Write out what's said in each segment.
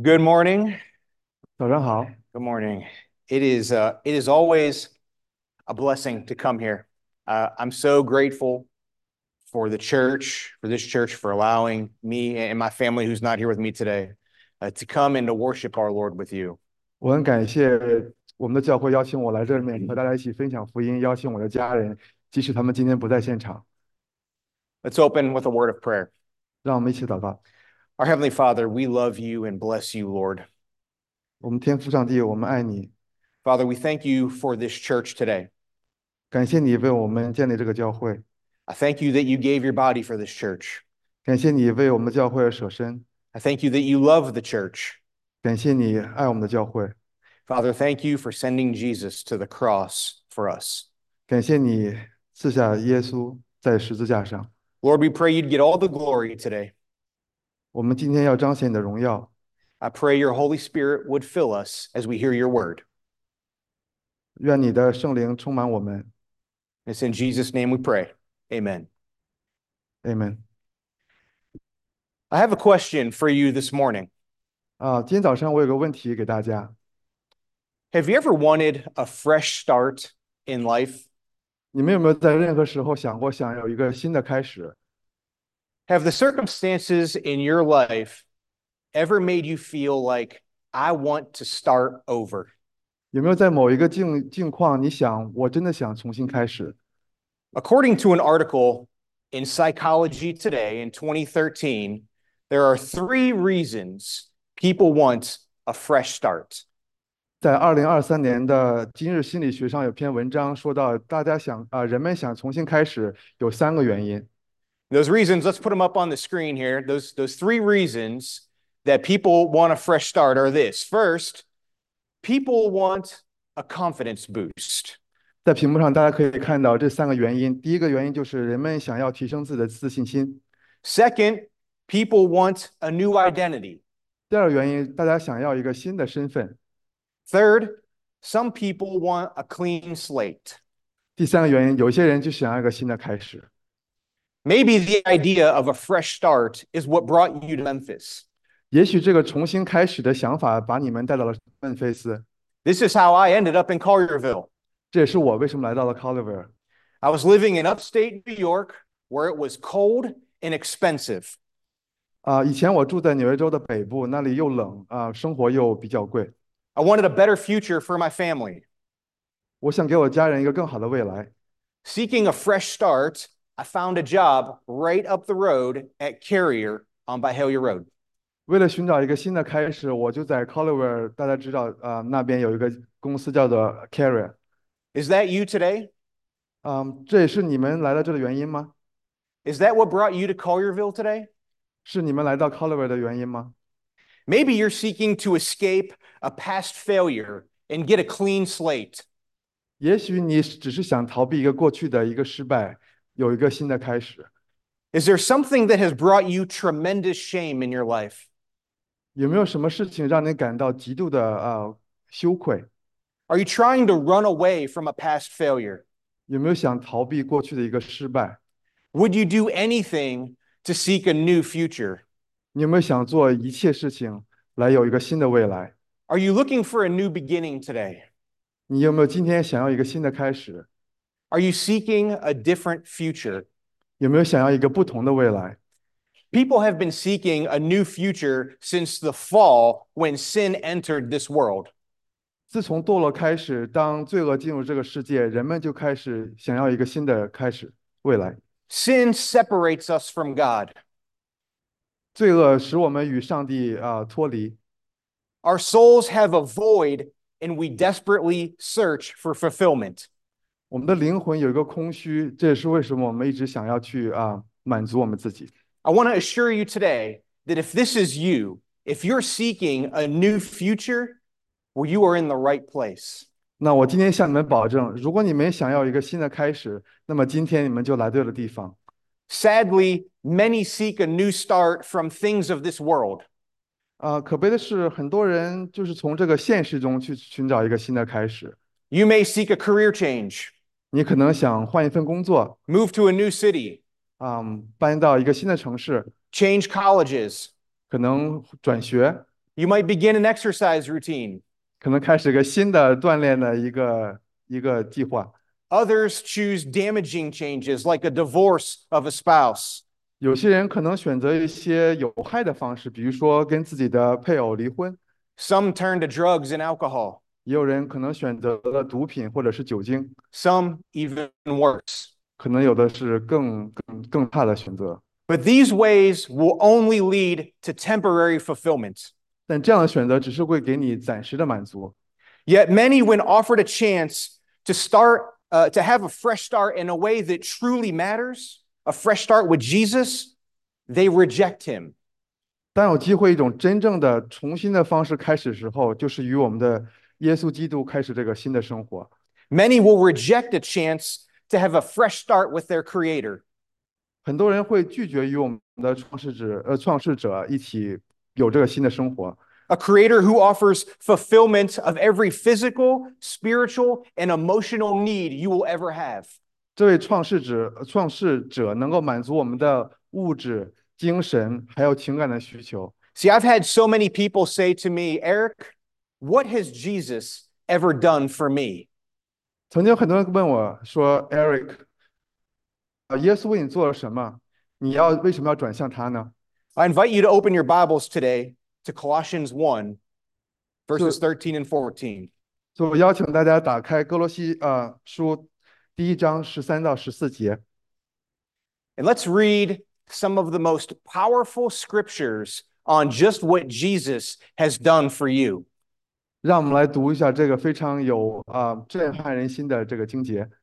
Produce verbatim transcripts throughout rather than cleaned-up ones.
Good morning. 早上好， Good morning. It is uh, it is always a blessing to come here. Uh, I'm so grateful for the church, for this church, for allowing me and my family who's not here with me today uh, to come and to worship our Lord with you. 我很感谢我们的教会邀请我来这里面和大家一起分享福音，邀请我的家人，即使他们今天不在现场， Let's open with a word of prayer. 让我们一起祷告。 Our Heavenly Father, we love you and bless you, Lord. 我们天父上帝，我们爱你， Father, we thank you for this church today. 感谢你为我们建立这个教会， I thank you that you gave your body for this church. 感谢你为我们的教会而舍身， I thank you that you love the church. 感谢你爱我们的教会， Father, thank you for sending Jesus to the cross for us. 感谢你赐下耶稣在十字架上。 Lord, we pray you'd get all the glory today. 我们今天要彰显你的荣耀， I pray your Holy Spirit would fill us as we hear your word. 愿你的圣灵充满我们。 It's in Jesus' name we pray. Amen. Amen。 I have a question for you this morning. 啊，今天早上我有个问题给大家， Have you ever wanted a fresh start in life? 你们有没有在任何时候想过想有一个新的开始？ Have the circumstances in your life ever made you feel like, I want to start over? 有没有在某一个境境况，你想我真的想重新开始？ According to an article in Psychology Today in twenty thirteen, there are three reasons people want a fresh start. 在二零二三年的今日心理学上有篇文章说到，大家想啊、人们想重新开始有三个原因。 Those reasons, let's put them up on the screen here. Those, those three reasons that people want a fresh start are this. First, people want a confidence boost. 在屏幕上大家可以看到这三个原因。第一个原因就是人们想要提升自己的自信心； Second, people want a new identity. 第二个原因，大家想要一个新的身份； Third, some people want a clean slate. 第三个原因，有些人就想要一个新的开始。 Maybe the idea of a fresh start is what brought you to Memphis. 也许这个重新开始的想法把你们带到了孟菲斯， This is how I ended up in Collierville. 这也是我为什么来到了 Colliver。 I was living in upstate New York where it was cold and expensive. 啊，以前我住在纽约州的北部，那里又冷啊，生活又比较贵。 I wanted a better future for my family. 我想给我家人一个更好的未来。 Seeking a fresh start, I found a job right up the road at Carrier on Byhalia Road. 为了寻找一个新的开始，我就在 Colliver，大家知道啊，那边有一个公司叫做 Carrier。 Is that you today? 嗯，这也是你们来到这的原因吗？ Is that what brought you to Collierville today? 是你们来到 Colliver 的原因吗？ Maybe you're seeking to escape a past failure and get a clean slate. 也许你只是想逃避一个过去的一个失败，有一个新的开始。 Is there something that has brought you tremendous shame in your life? 有没有什么事情让你感到极度的呃羞愧？ Are you trying to run away from a past failure? 有没有想逃避过去的一个失败？ Would you do anything to seek a new future? 你有没有想做一切事情来有一个新的未来？ Are you looking for a new beginning today? 你有没有今天想要一个新的开始？ Are you seeking a different future? 有没有想要一个不同的未来？ People have been seeking a new future since the fall when sin entered this world. 自从堕落开始，当罪恶进入这个世界，人们就开始想要一个新的开始未来。 Sin separates us from God. 罪恶使我们与上帝啊、脱离， Our souls have a void and we desperately search for fulfillment. 我们的灵魂有一个空虚，这也是为什么我们一直想要去啊、满足我们自己。 I want to assure you today that if this is you, if you're seeking a new future, well, you are in the right place. 那我今天向你们保证，如果你们想要一个新的开始，那么今天你们就来对了地方。 Sadly, many seek a new start from things of this world. 啊、可悲的是，很多人就是从这个现实中去寻找一个新的开始。 You may seek a career change, 你可能想换一份工作， move to a new city, 啊、搬到一个新的城市， change colleges, 可能转学， You might begin an exercise routine. 可能开始个新的锻炼的一个一个计划。 Others choose damaging changes like a divorce of a spouse. 有些人可能选择一些有害的方式，比如说跟自己的配偶离婚。 Some turn to drugs and alcohol. 也有人可能选择了毒品或者是酒精， Some even worse. 可能有的是更更更差的选择。 But these ways will only lead to temporary fulfillment. 但这样的选择只是会给你暂时的满足。 Yet many, when offered a chance to start, uh, to have a fresh start in a way that truly matters, a fresh start with Jesus, they reject him. 当有机会一种真正的重新的方式开始时候，就是与我们的耶稣基督开始这个新的生活。 Many will reject a chance to have a fresh start with their Creator. 很多人会拒绝与我们的创世者呃创世者一起有这个新的生活。 A Creator who offers fulfillment of every physical, spiritual, and emotional need you will ever have. 这位创世者创世者能够满足我们的物质、精神还有情感的需求。 See, I've had so many people say to me, Eric, what has Jesus ever done for me? 曾经很多人问我说：“Eric，啊，耶稣为你做了什么？你要为什么要转向他呢？” I invite you to open your Bibles today to Colossians one, verses 就 thirteen and fourteen. 就我邀请大家打开哥罗西呃书第一章十三到十四节， And let's read some of the most powerful scriptures on just what Jesus has done for you. 让我们来读一下这个非常有啊、震撼人心的这个经节。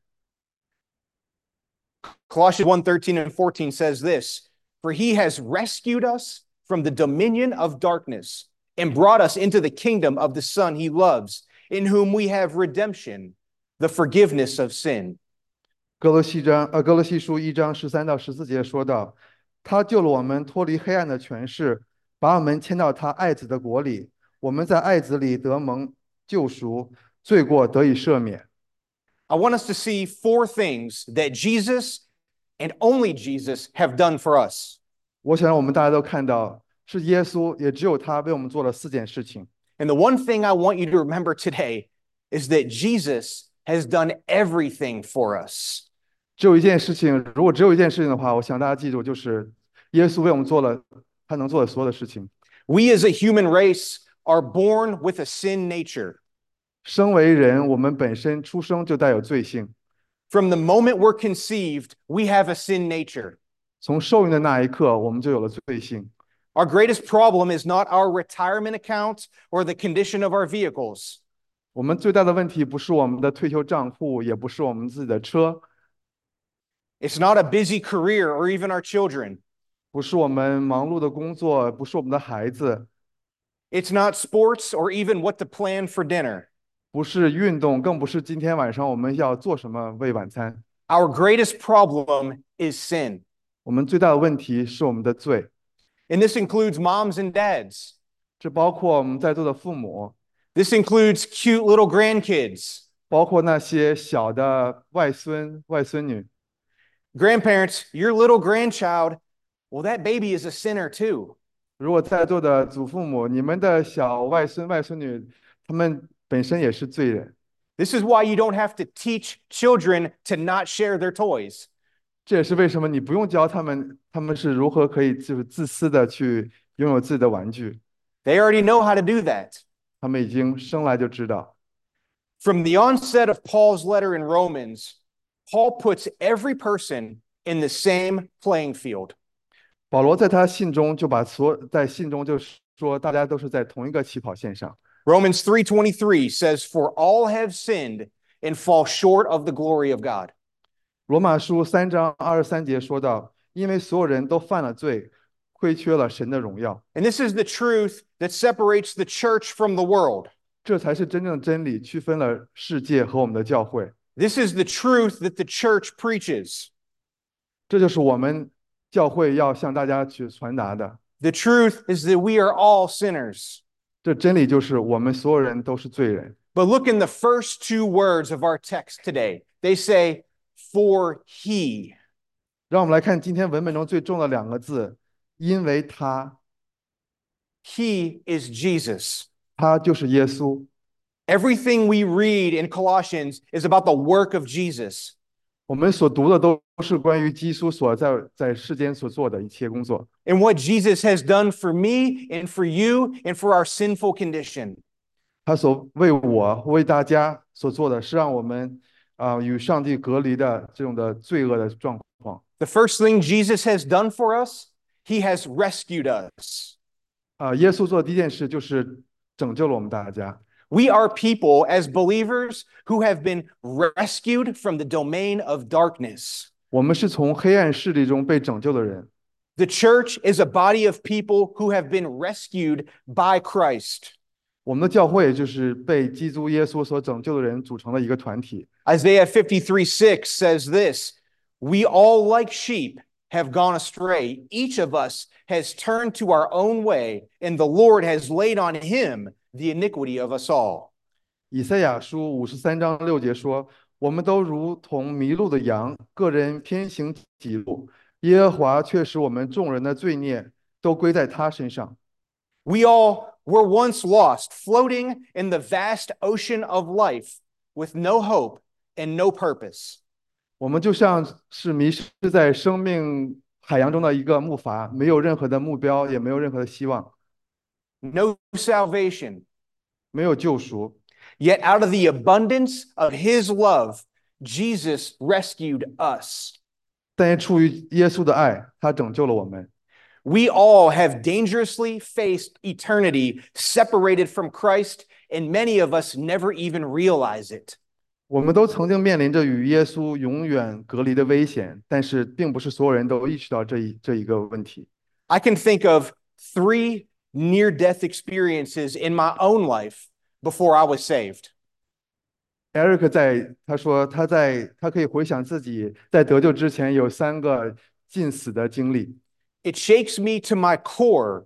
Colossians one, thirteen and fourteen says this, for he has rescued us from the dominion of darkness and brought us into the kingdom of the Son he loves, in whom we have redemption, the forgiveness of sin. 哥罗西章呃哥罗西书一章十三到十四节说到，他救了我们脱离黑暗的权势，把我们迁到他爱子的国里。我们在爱子里得蒙救赎，罪过得以赦免。 I want us to see four things that Jesus and only Jesus have done for us. 我想让我们大家都看到，是耶稣，也只有他为我们做了四件事情。 And the one thing I want you to remember today is that Jesus has done everything for us. 只有一件事情，如果只有一件事情的话，我想大家记住，就是耶稣为我们做了他能做的所有的事情。 We as a human race are born with a sin nature. 身为人，我们本身出生就带有罪性， From the moment we're conceived, we have a sin nature. 从受孕的那一刻，我们就有了罪性。 Our greatest problem is not our retirement account or the condition of our vehicles. 我们最大的问题不是我们的退休账户，也不是我们自己的车， It's not a busy career or even our children. 不是我们忙碌的工作，不是我们的孩子， It's not sports or even what to plan for dinner. 不是运动，更不是今天晚上我们要做什么为晚餐。 Our greatest problem is sin. 我们最大的问题是我们的罪， And this includes moms and dads. 这包括我们在座的父母， This includes cute little grandkids. 包括那些小的外孙、外孙女。 Grandparents, your little grandchild, well, that baby is a sinner too. 如果在座的祖父母，你们的小外孙、外孙女，他们本身也是罪人。 This is why you don't have to teach children to not share their toys. 这也是为什么你不用教他们，他们是如何可以就是自私的去拥有自己的玩具， They already know how to do that. 他们已经生来就知道。 From the onset of Paul's letter in Romans, Paul puts every person in the same playing field. 保罗在他信中就把所在信中就说，大家都是在同一个起跑线上。 Romans three twenty-three says, for all have sinned and fall short of the glory of God. 罗马书三章二十三节说到，因为所有人都犯了罪，亏缺了神的荣耀。 And this is the truth that separates the church from the world. 这才是真正的真理，区分了世界和我们的教会。 This is the truth that the church preaches. 这就是我们教会要向大家去传达的。 The truth is that we are all sinners. 这真理就是我们所有人都是罪人。 But look in the first two words of our text today. They say, for he. 让我们来看今天文本中最重的两个字，因为他。 He is Jesus. 他就是耶稣。 Everything we read in Colossians is about the work of Jesus. 我们所读的都是关于基督所在在世间所做的一切工作， And what Jesus has done for me and for you and for our sinful condition. 他所为我为大家所做的是让我们啊、呃与上帝隔离的这种的罪恶的状况。 The first thing Jesus has done for us, he has rescued us. 啊、耶稣做的第一件事就是拯救了我们大家。 We are people as believers who have been rescued from the domain of darkness. 我们是从黑暗势力中被拯救的人。 The church is a body of people who have been rescued by Christ. 我们的教会就是被基督耶稣所拯救的人组成的一个团体。 Isaiah fifty-three six says this, "We all like sheep have gone astray. Each of us has turned to our own way, and the Lord has laid on him the iniquity of us all." 以赛亚书五十三章六节说：“我们都如同迷路的羊，个人偏行己路。耶和华却使我们众人的罪孽都归在他身上。” We all were once lost, floating in the vast ocean of life with no hope and no purpose. 我们就像是迷失在生命海洋中的一个木筏，没有任何的目标，也没有任何的希望， No salvation. 没有救赎。 Yet out of the abundance of his love, Jesus rescued us. 但也出于耶稣的爱，他拯救了我们。 We all have dangerously faced eternity separated from Christ, and many of us never even realize it. 我们都曾经面临着与耶稣永远隔离的危险，但是并不是所有人都意识到这一这一个问题。 I can think of three near-death experiences in my own life before I was saved. Eric 在他说他在他可以回想自己在得救之前有三个近死的经历。 It shakes me to my core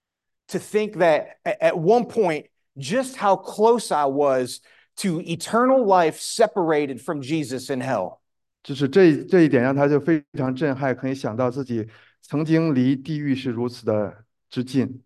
to think that at one point, just how close I was to eternal life separated from Jesus in hell. 就是这这一点让他就非常震撼，可以想到自己曾经离地狱是如此的之近。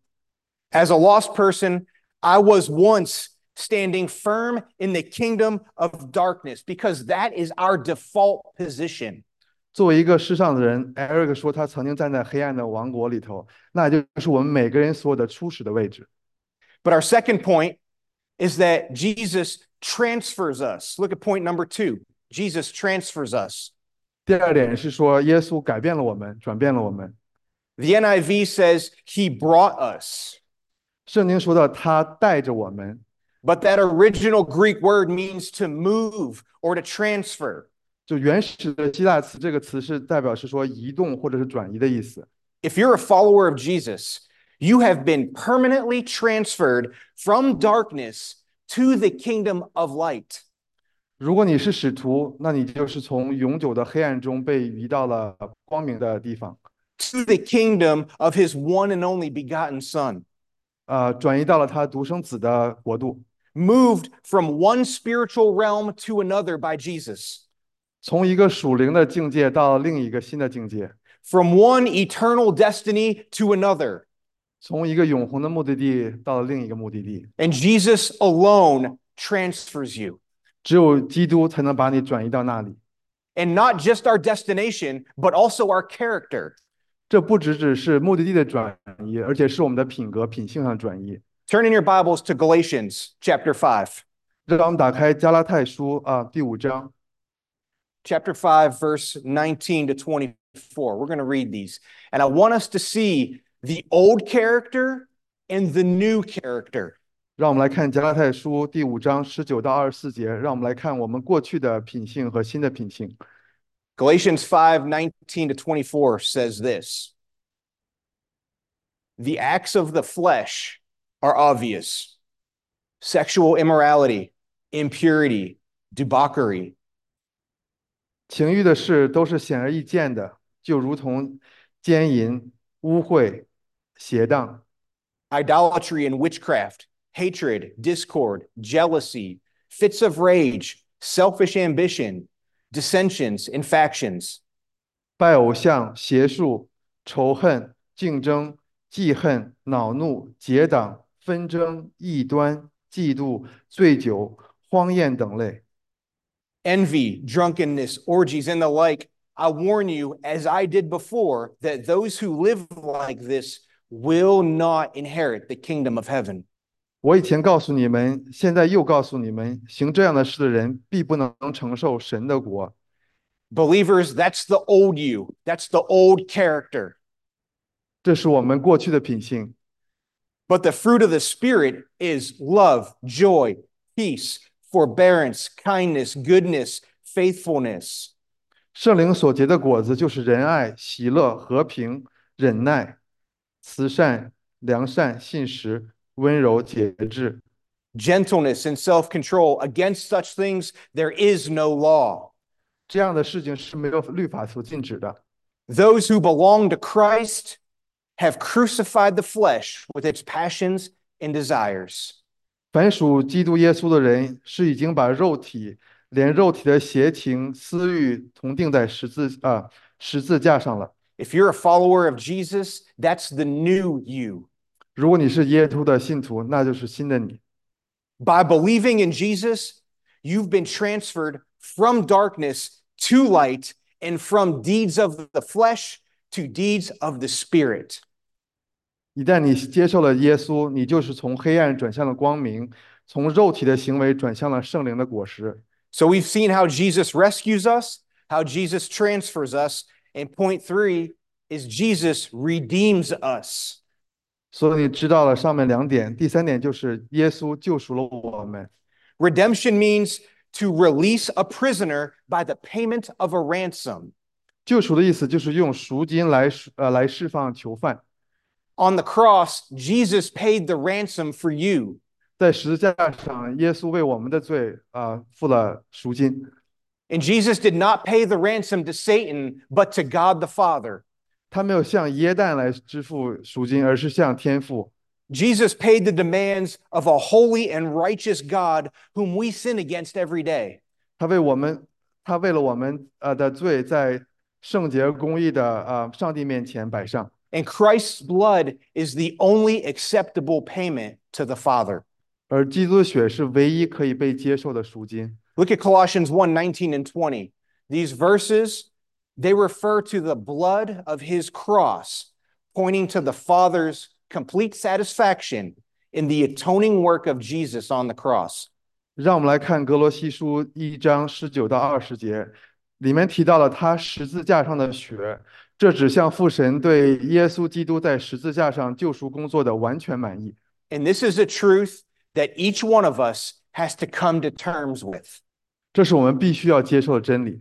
As a lost person, I was once standing firm in the kingdom of darkness because that is our default position. 作为一个世上的人 ，Eric 说他曾经站在黑暗的王国里头，那就是我们每个人所有的初始的位置。 But our second point is that Jesus transfers us. Look at point number two. Jesus transfers us. 第二点是说，耶稣改变了我们，转变了我们。 The N I V says he brought us. 圣经说到他带着我们， But that original Greek word means to move or to transfer. 就原始的希腊词这个词是代表是说移动或者是转移的意思。 If you're a follower of Jesus, you have been permanently transferred from darkness to the kingdom of light. 如果你是使徒，那你就是从永久的黑暗中被移到了光明的地方， To the kingdom of his one and only begotten Son. 呃，转移到了他独生子的国度， Moved from one spiritual realm to another by Jesus. 从一个属灵的境界到另一个新的境界， From one eternal destiny to another. 从一个永恒的目的地到了另一个目的地。 And Jesus alone transfers you. 只有基督才能把你转移到那里。 And not just our destination, but also our character. 这不只只是目的地的转移，而且是我们的品格、品性上的转移。 Turn in your Bibles to Galatians chapter five. 让我们打开加拉太书啊第五章 Chapter five, verse nineteen to twenty-four. We're going to read these. And I want us to see the old character and the new character. 让我们来看加拉太书第五章十九到二十四节，让我们来看我们过去的品性和新的品性。 Galatians five, nineteen to twenty-four says this. The acts of the flesh are obvious: sexual immorality, impurity, debauchery, 情欲的事都是显而易见的，就如同奸淫、污秽、邪荡、 idolatry and witchcraft, hatred, discord, jealousy, fits of rage, selfish ambition, dissensions and factions, 拜偶像、邪术、仇恨、竞争、 记恨、恼怒、结党、纷争、异端、嫉妒、醉酒、荒宴等类。 envy, drunkenness, orgies, and the like. I warn you, as I did before, that those who live like this will not inherit the kingdom of heaven. 我以前告诉你们，现在又告诉你们，行这样的事的人必不能承受神的国。 Believers, that's the old you. That's the old character. 这是我们过去的品性。 But the fruit of the Spirit is love, joy, peace, forbearance, kindness, goodness, faithfulness. 圣灵所结的果子就是仁爱、喜乐、和平、忍耐、慈善、良善、信实、温柔、节制。 Gentleness and self control. Against such things, there is no law. 这样的事情是没有律法所禁止的。 Those who belong to Christ have crucified the flesh with its passions and desires. 凡属基督耶稣的人，是已经把肉体连肉体的邪情私欲同定在十字啊十字架上了。 If you're a follower of Jesus, that's the new you. 如果你是耶稣的信徒，那就是新的你。 By believing in Jesus, you've been transferred from darkness to light and from deeds of the flesh to deeds of the Spirit. 一旦你接受了耶稣，你就是从黑暗转向了光明，从肉体的行为转向了圣灵的果实。 So we've seen how Jesus rescues us, how Jesus transfers us, and point three is Jesus redeems us. 所以你知道了上面两点，第三点就是耶稣救赎了我们。 Redemption means to release a prisoner by the payment of a ransom. 救赎的意思就是用赎金来呃来释放囚犯。 On the cross, Jesus paid the ransom for you. 在十字架上，耶稣为我们的罪啊、呃、付了赎金。 And Jesus did not pay the ransom to Satan, but to God the Father. 他没有向耶诞来支付赎金，而是向天父。 Jesus paid the demands of a holy and righteous God whom we sin against every day. 他为我们，他为了我们呃的罪，在圣洁公义的呃上帝面前摆上。 And Christ's blood is the only acceptable payment to the Father. 而基督的血是唯一可以被接受的赎金。 Look at Colossians one nineteen and twenty. These verses, they refer to the blood of his cross, pointing to the Father's complete satisfaction in the atoning work of Jesus on the cross. 让我们来看格罗西书一章十九到二十节，里面提到了他十字架上的血，这指向父神对耶稣基督在十字架上救赎工作的完全满意。 And this is a truth that each one of us has to come to terms with. 这是我们必须要接受的真理。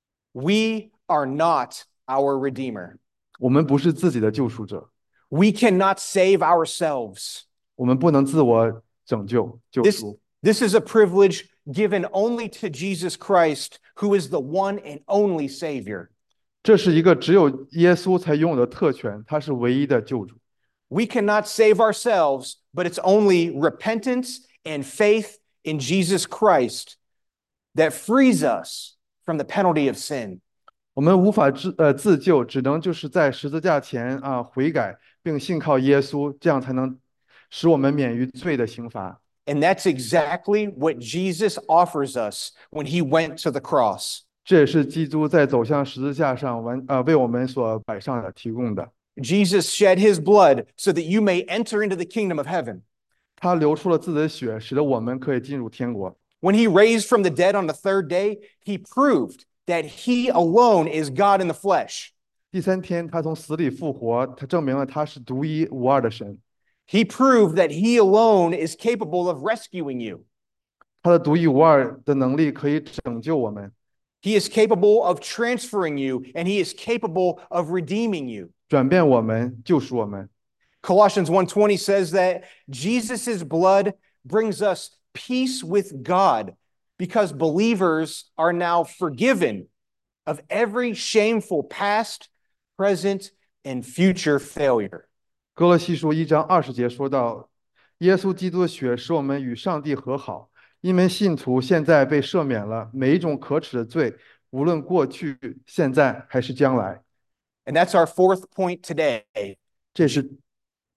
We are not our Redeemer. 我们不是自己的救赎者， We cannot save ourselves. 我们不能自我拯救救 This, 赎。 this is a privilege given only to Jesus Christ, who is the one and only Savior. 这是一个只有耶稣才拥有的特权，他是唯一的救主。 We cannot save ourselves, but it's only repentance and faith in Jesus Christ that frees us from the penalty of sin. 我们无法自呃自救，只能就是在十字架前啊悔改，并信靠耶稣，这样才能使我们免于罪的刑罚。 And that's exactly what Jesus offers us when he went to the cross. 这也是基督在走向十字架上完呃为我们所摆上的提供的。 Jesus shed his blood so that you may enter into the kingdom of heaven. 他流出了自己的血，使得我们可以进入天国。 When he raised from the dead on the third day, he proved that he alone is God in the flesh. 第三天，他从死里复活，他证明了他是独一无二的神。 He proved that he alone is capable of rescuing you. 他的独一无二的能力可以拯救我们， He is capable of transferring you, and he is capable of redeeming you. 转变我们，救赎我们。 Colossians one twenty says that Jesus' blood brings us peace with God because believers are now forgiven of every shameful past, present, and future failure. 哥罗西书一章二十节说到，耶稣基督的血使我们与上帝和好，因为信徒现在被赦免了每一种可耻的罪，无论过去、现在还是将来。 And that's our fourth point today. 这是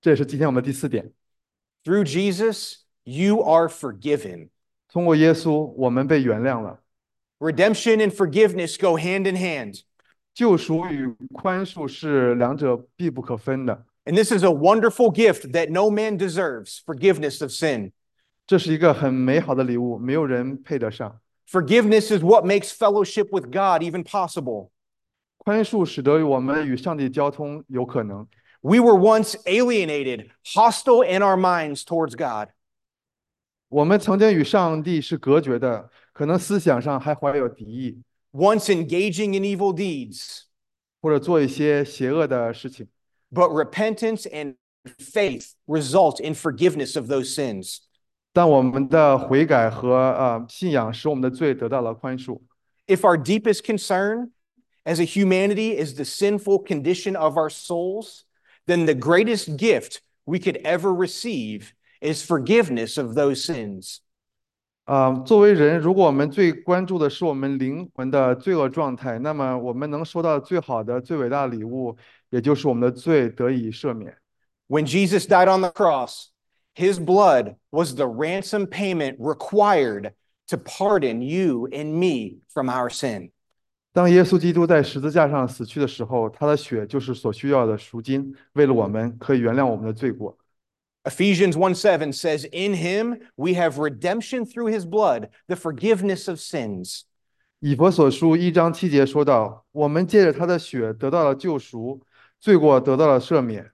这也是今天我们的第四点。 Through Jesus, you are forgiven. 通过耶稣，我们被原谅了。 Redemption and forgiveness go hand in hand. 救赎与宽恕是两者必不可分的。 And this is a wonderful gift that no man deserves, forgiveness of sin. 这是一个很美好的礼物，没有人配得上。 Forgiveness is what makes fellowship with God even possible. 宽恕使得我们与上帝交通有可能。 We were once alienated, hostile in our minds towards God. 我们曾经与上帝是隔绝的，可能思想上还怀有敌意， Once engaging in evil deeds. 或者做一些邪恶的事情。 But repentance and faith result in forgiveness of those sins. 但我们的悔改和呃信仰使我们的罪得到了宽恕。 If our deepest concern as a humanity is the sinful condition of our souls, then the greatest gift we could ever receive is forgiveness of those sins. 啊、作为人，如果我们最关注的是我们灵魂的罪恶状态，那么我们能收到最好的、最伟大的礼物，也就是我们的罪得以赦免。 When Jesus died on the cross, his blood was the ransom payment required to pardon you and me from our sin. 当耶稣基督在十字架上死去的时候，他的血就是所需要的赎金，为了我们可以原谅我们的罪过。 Ephesians one seven says, In him we have redemption through his blood, the forgiveness of sins. 以弗所书一章七节说到，我们借着他的血得到了救赎，罪过得到了赦免。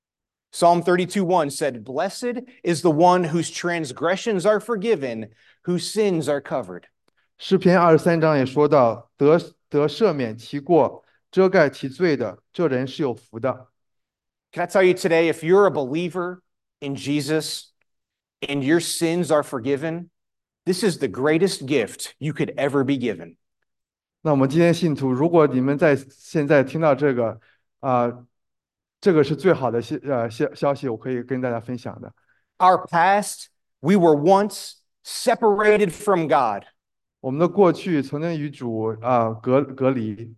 Psalm thirty-two one said, Blessed is the one whose transgressions are forgiven, whose sins are covered. 诗篇二十三章也说到，得得赦免其过，遮盖其罪的，这人是有福的。 Can I tell you today, if you're a believer in Jesus and your sins are forgiven, this is the greatest gift you could ever be given. 那我们今天信徒，如果你们在现在听到这个，啊、这个是最好的消呃消消息，我可以跟大家分享的。 Our past, we were once separated from God. 我们的过去曾经与主啊、隔隔离，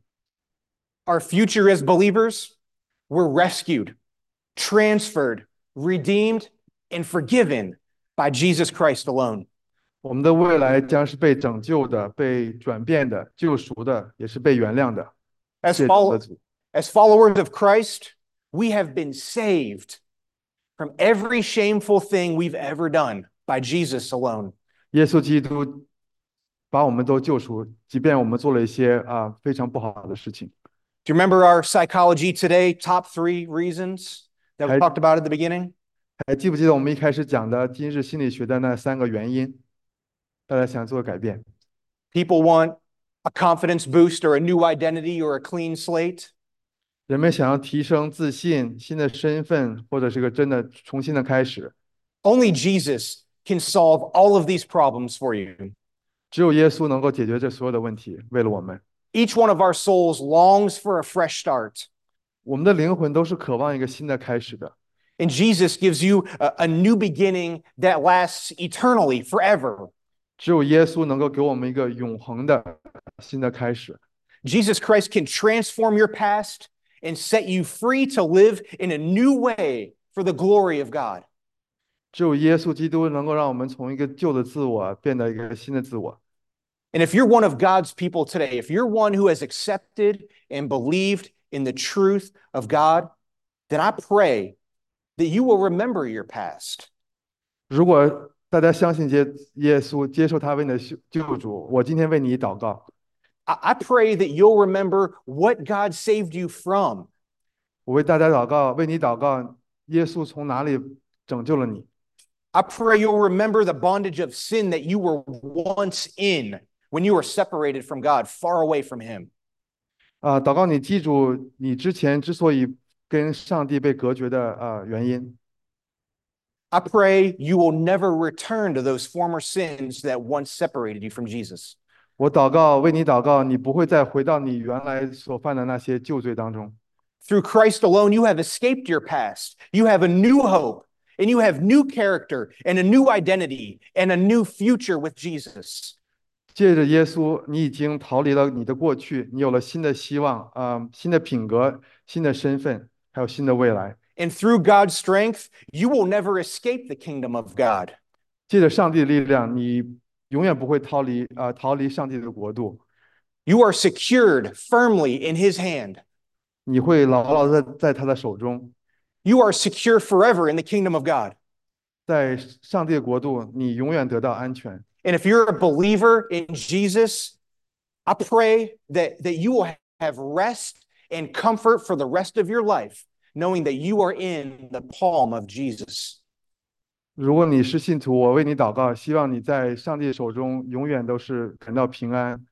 Our future as believers, we're rescued, transferred, redeemed, and forgiven by Jesus Christ alone. 我们的未来将是被拯救的、被转变的、救赎的，也是被原谅的。 As, 谢谢 follow- 主。 as followers of Christ, we have been saved from every shameful thing we've ever done by Jesus alone. 耶稣基督把我们都救赎，即便我们做了一些啊、非常不好的事情。 Do you remember our psychology today? Top three reasons that we I- talked about at the beginning? 还记不记得我们一开始讲的今日心理学的那三个原因？大家想做改变， People want a confidence boost or a new identity or a clean slate. 人们想要提升自信、新的身份，或者是个真的重新的开始。 Only Jesus can solve all of these problems for you. 只有耶稣能够解决这所有的问题，为了我们。 Each one of our souls longs for a fresh start. 我们的灵魂都是渴望一个新的开始的。 And Jesus gives you a, a new beginning that lasts eternally, forever. 只有耶稣能够给我们一个永恒的新的开始。 Jesus Christ can transform your past and set you free to live in a new way for the glory of God. 只有耶稣基督能够让我们从一个旧的自我变得一个新的自我。 And if you're one of God's people today, if you're one who has accepted and believed in the truth of God, then I pray that you will remember your past. 如果大家相信接耶稣，接受他为你的救救主，我今天为你祷告。 I, I pray that you'll remember what God saved you from. 我为大家祷告，为你祷告，耶稣从哪里拯救了你？ I pray you'll remember the bondage of sin that you were once in when you were separated from God, far away from Him. 啊、祷告你记住你之前之所以跟上帝被隔绝的呃原因。 I pray you will never return to those former sins that once separated you from Jesus. 我祷告，为你祷告，你不会再回到你原来所犯的那些旧罪当中。 Through Christ alone, you have escaped your past. You have a new hope, and you have new character, and a new identity, and a new future with Jesus. 借着耶稣，你已经逃离了你的过去，你有了新的希望，啊、新的品格、新的身份，还有新的未来。 And through God's strength, you will never escape the kingdom of God. 借着上帝的力量，你永远不会逃离啊、呃逃离上帝的国度， You are secured firmly in his hand. 你会牢牢的在他的手中， You are secure forever in the kingdom of God. 在上帝的国度，你永远得到安全。 And if you're a believer in Jesus, I pray that, that you will have rest and comfort for the rest of your life, knowing that you are in the palm of Jesus. 如果你是信徒，我为你祷告，希望你在上帝手中永远都是感到平安。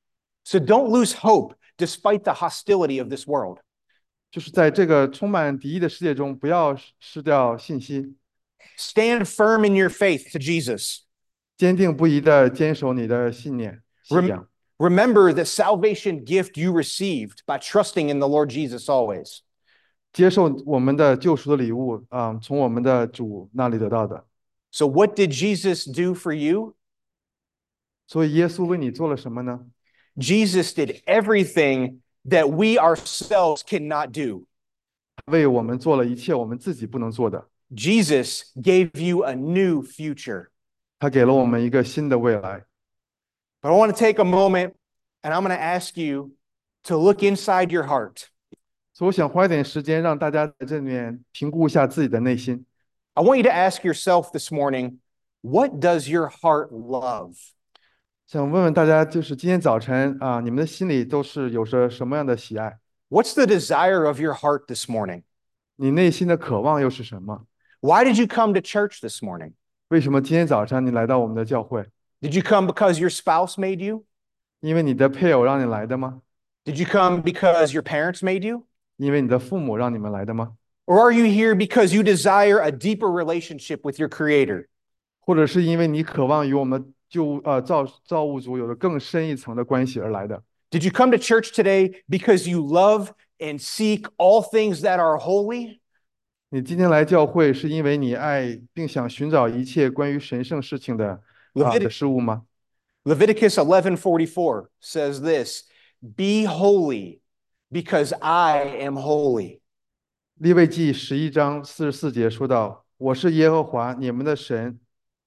So don't lose hope despite the hostility of this world. 就是在这个充满敌意的世界中，不要失掉信心， Stand firm in your faith to Jesus. 坚定不移的坚守你的信念信 Rem- 仰。 remember the salvation gift you received by trusting in the Lord Jesus always. 接受我们的救赎的礼物啊、从我们的主那里得到的。 So what did Jesus do for you? 所以耶稣为你做了什么呢？ Jesus did everything that we ourselves cannot do. 为我们做了一切我们自己不能做的。 Jesus gave you a new future. 他给了我们一个新的未来。 But I want to take a moment and I'm going to ask you to look inside your heart. 所以我想花一点时间让大家在这里面评估一下自己的内心。 I want you to ask yourself this morning, what does your heart love? 想问问大家，就是今天早晨啊，你们的心里都是有着什么样的喜爱？ What's the desire of your heart this morning? 你内心的渴望又是什么？ Why did you come to church this morning? 为什么今天早上你来到我们的教会？ Did you come because your spouse made you? 因为你的配偶让你来的吗？ Did you come because your parents made you? 因为你的父母让你们来的吗？ Or are you here because you desire a deeper relationship with your Creator? 或者是因为你渴望与我们救呃造造物主有着更深一层的关系而来的？ Did you come to church today because you love and seek all things that are holy? 你今天来教会是因为你爱并想寻找一切关于神圣事情的啊、 Levitic- 的事物吗？ Leviticus eleven forty-four says this, be holy because I am holy. 利未记十一章四十四节说到：“我是耶和华你们的神。”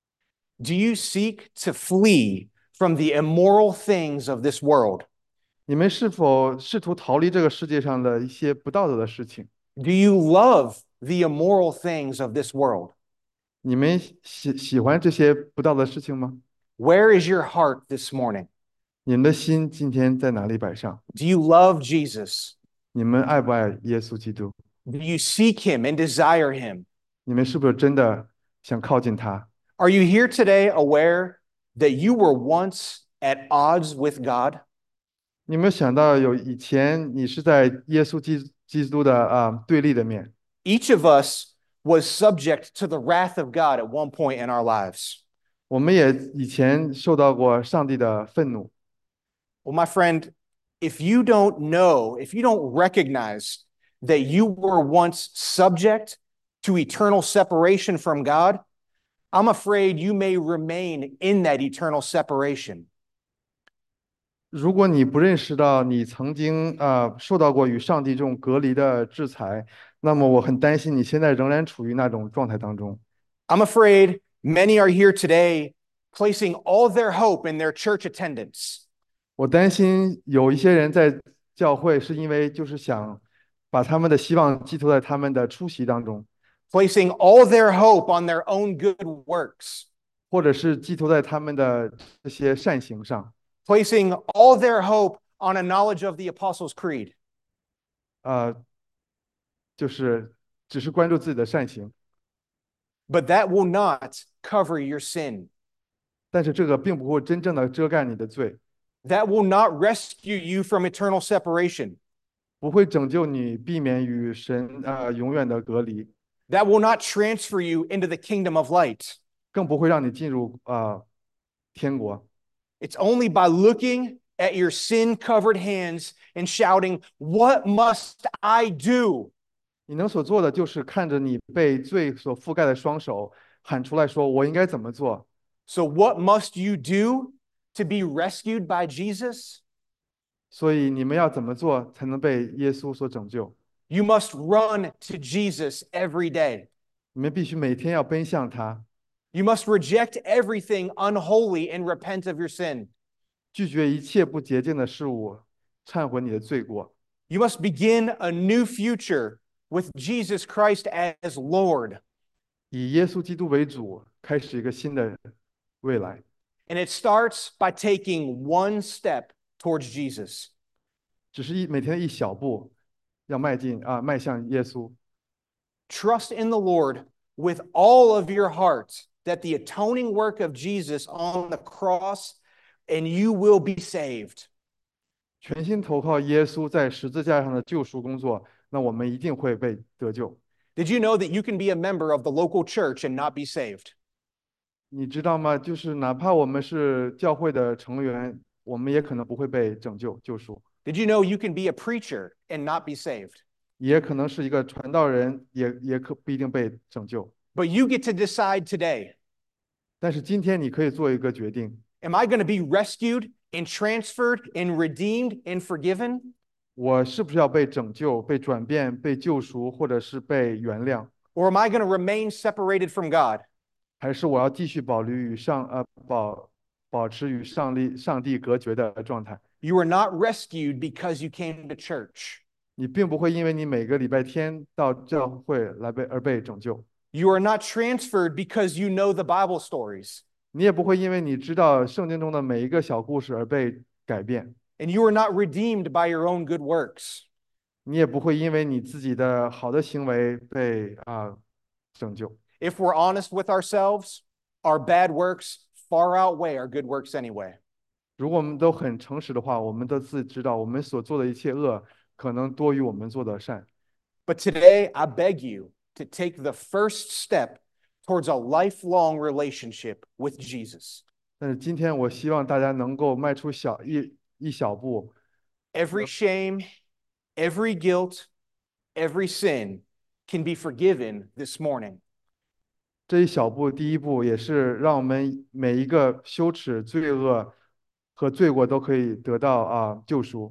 Do you seek to flee from the immoral things of this world? 你们是否试图逃离这个世界上的一些不道德的事情？ Do you love the immoral things of this world? 你们喜喜欢这些不道德的事情吗？ Where is your heart this morning? 你们的心今天在哪里摆上？ Do you love Jesus? 你们爱不爱耶稣基督？ Do you seek him and desire him? 你们是不是真的想靠近他？ Are you here today aware that you were once at odds with God? 你有没有想到有以前你是在耶稣基基督的啊、对立的面？ Each of us was subject to the wrath of God at one point in our lives. 我们也以前受到过上帝的愤怒。 Well, my friend, if you don't know, if you don't recognize that you were once subject to eternal separation from God, I'm afraid you may remain in that eternal separation. 如果你不认识到你曾经啊、受到过与上帝这种隔离的制裁，那么我很担心你现在仍然处于那种状态当中。 I'm afraid many are here today placing all their hope in their church attendance. 我担心有一些人在教会是因为就是想把他们的希望寄托在他们的出席当中， Placing all their hope on their own good works, 或者是寄托在他们的这些善行上， placing all their hope on a knowledge of the Apostles' Creed. 呃，就是只是关注自己的善行， But that will not cover your sin. 但是这个并不会真正的遮盖你的罪， That will not rescue you from eternal separation. 不会拯救你避免与神呃永远的隔离， That will not transfer you into the kingdom of light. 更不会让你进入啊、呃天国。 It's only by looking at your sin-covered hands and shouting, "What must I do?" 你能所做的就是看着你被罪所覆盖的双手，喊出来说：“我应该怎么做？” So what must you do to be rescued by Jesus? 所以你们要怎么做才能被耶稣所拯救？ You must run to Jesus every day. 你们必须每天要奔向他， You must reject everything unholy and repent of your sin. 拒绝一切不洁净的事物，忏悔你的罪过。 You must begin a new future with Jesus Christ as Lord. 以耶稣基督为主，开始一个新的未来。 And it starts by taking one step towards Jesus. 只是一每天一小步，要迈进啊，迈向耶稣。 Trust in the Lord with all of your heart that the atoning work of Jesus on the cross, and you will be saved. 全心投靠耶稣在十字架上的救赎工作，那我们一定会被得救。 Did you know that you can be a member of the local church and not be saved? 你知道吗？就是哪怕我们是教会的成员，我们也可能不会被拯救、救赎， Did you know you can be a preacher and not be saved? 也可能是一个传道人，也也可不一定被拯救。 But you get to decide today. 但是今天你可以做一个决定： Am I going to be rescued and transferred and redeemed and forgiven? 我是不是要被拯救、被转变、被救赎，或者是被原谅， Or am I going to remain separated from God? 还是我要继续保留与上呃保保持与上帝上帝隔绝的状态？ You are not rescued because you came to church. 你并不会因为你每个礼拜天到教会来被而被拯救， You are not transferred because you know the Bible stories. 你也不会因为你知道圣经中的每一个小故事而被改变， And you are not redeemed by your own good works. 你也不会因为你自己的好的行为被啊、拯救。 If we're honest with ourselves, our bad works far outweigh our good works anyway. 如果我们都很诚实的话，我们都自己知道我们所做的一切恶可能多于我们做的善。 But today, I beg you to take the first step towards a lifelong relationship with Jesus. 但是今天我希望大家能够迈出小一一小步， Every shame, every guilt, every sin can be forgiven this morning. 这一小步，第一步也是让我们每一个羞耻、罪恶和罪过都可以得到啊救赎。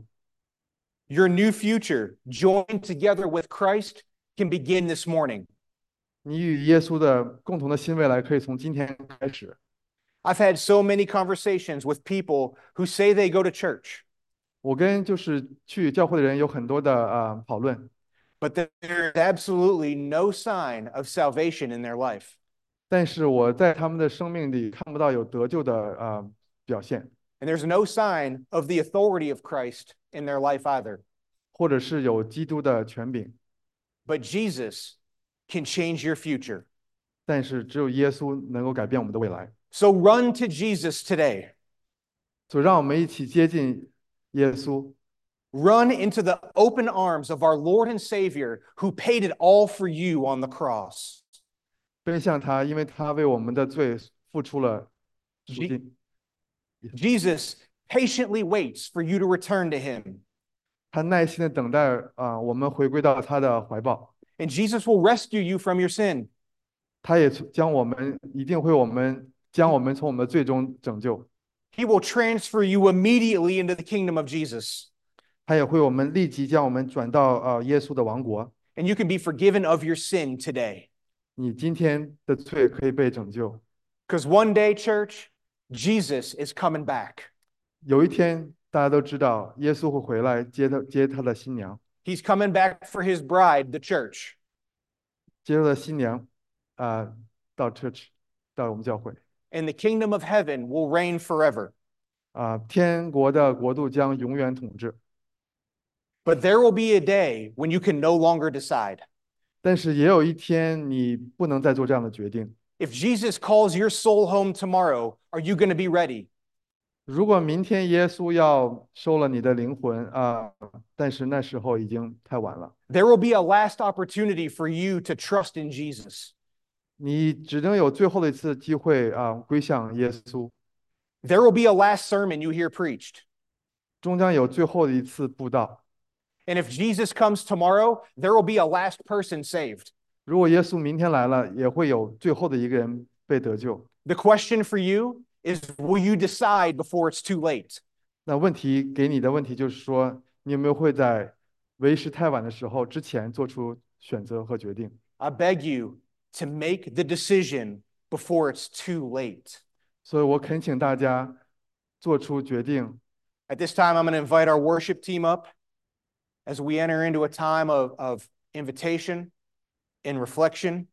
Your new future, joined together with Christ, can begin this morning. 你与耶稣的共同的新未来可以从今天开始。 I've had so many conversations with people who say they go to church, 我跟就是去教会的人有很多的啊讨论， but there's absolutely no sign of salvation in their life. 但是我在他们的生命里看不到有得救的啊表现， And there's no sign of the authority of Christ in their life either. 或者是有基督的权柄， But Jesus can change your future. 但是只有耶稣能够改变我们的未来。 So run to Jesus today. 所以让我们一起接近耶稣， Run into the open arms of our Lord and Savior who paid it all for you on the cross. 奔向他，因为他为我们的罪付出了赎金。 Jesus patiently waits for you to return to him. 他耐心的等待啊，我们回归到他的怀抱。 And Jesus will rescue you from your sin. 他也将我们一定会我们将我们从我们的罪中拯救， He will transfer you immediately into the kingdom of Jesus. 他也会我们立即将我们转到啊耶稣的王国。 And you can be forgiven of your sin today. 你今天的罪可以被拯救。 Because one day, church, Jesus is coming back. 有一天，大家都知道耶稣会回来接他接他的新娘， He's coming back for his bride, the church. 接他的新娘啊、到 church 到我们教会 And the kingdom of heaven will reign forever. 啊、天国的国度将永远统治。 But there will be a day when you can no longer decide. 但是也有一天，你不能再做这样的决定。 If Jesus calls your soul home tomorrow, are you going to be ready? 如果明天耶稣要收了你的灵魂啊、但是那时候已经太晚了。 There will be a last opportunity for you to trust in Jesus. 你只能有最后的一次机会啊、归向耶稣， There will be a last sermon you hear preached. 终将有最后的一次布道。 And if Jesus comes tomorrow, there will be a last person saved. 如果耶稣明天来了，也会有最后的一个人被得救。 The question for you is, will you decide before it's too late? 那问题给你的问题就是说，你有没有会在为时太晚的时候之前做出选择和决定。 I beg you to make the decision before it's too late. 所以我恳请大家做出决定。 At this time, I'm going to invite our worship team up as we enter into a time of, of invitation and reflection.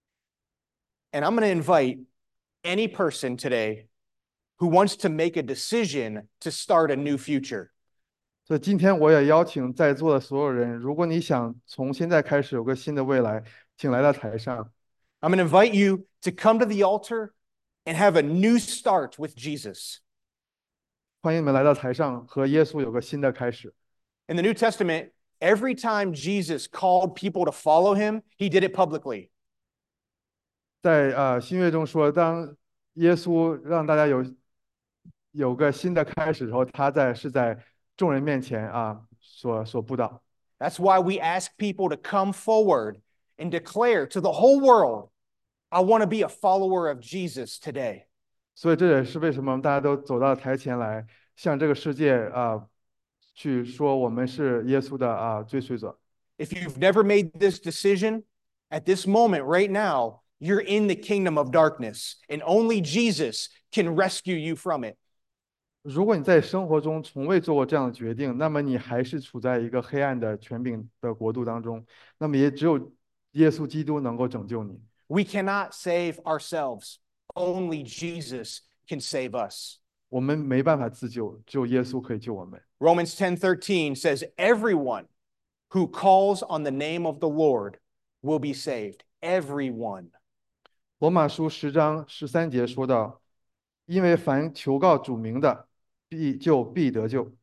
And I'm going to invite any person today who wants to make a decision to start a new future. 所以今天我也邀请在座的所有人，如果你想从现在开始有个新的未来，请来到台上。 I'm going to invite you to come to the altar and have a new start with Jesus. 欢迎你们来到台上，和耶稣有个新的开始。 In the New Testament, every time Jesus called people to follow him, he did it publicly. 在呃新约中说，当耶稣让大家有有个新的开始的时候，他在是在众人面前啊所所布道。 That's why we ask people to come forward and declare to the whole world, I want to be a follower of Jesus today. 所以这也是为什么大家都走到台前来，向这个世界啊去说我们是耶稣的啊追随者。 If you've never made this decision, at this moment right now, you're in the kingdom of darkness, and only Jesus can rescue you from it. 如果你在生活中从未做过这样的决定，那么你还是处在一个黑暗的权柄的国度当中，那么也只有耶稣基督能够拯救你。 We cannot save ourselves. Only Jesus can save us. 我们没办法自救，只有耶稣可以救我们。 Romans ten thirteen says, everyone who calls on the name of the Lord will be saved. Everyone. 罗马书十章十三节说到，因为凡求告主名的，必就必得救。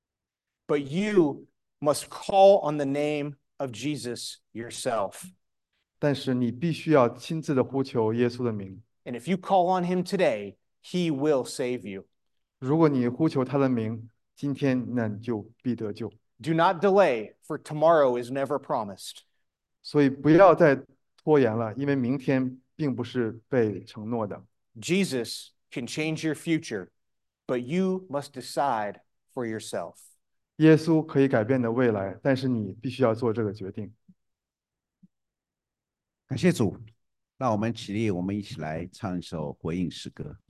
But you must call on the name of Jesus yourself. 但是你必须要亲自的呼求耶稣的名。 And if you call on him today, he will save you. 如果你呼求他的名，今天那你就必得救。 Do not delay, for tomorrow is never promised. 所以不要再拖延了，因为明天并不是被承诺的。 Jesus can change your future, but you must decide for yourself. 耶稣可以改变你的未来，但是你必须要做这个决定。 感谢主，让我们起立，我们一起来唱一首回应诗歌。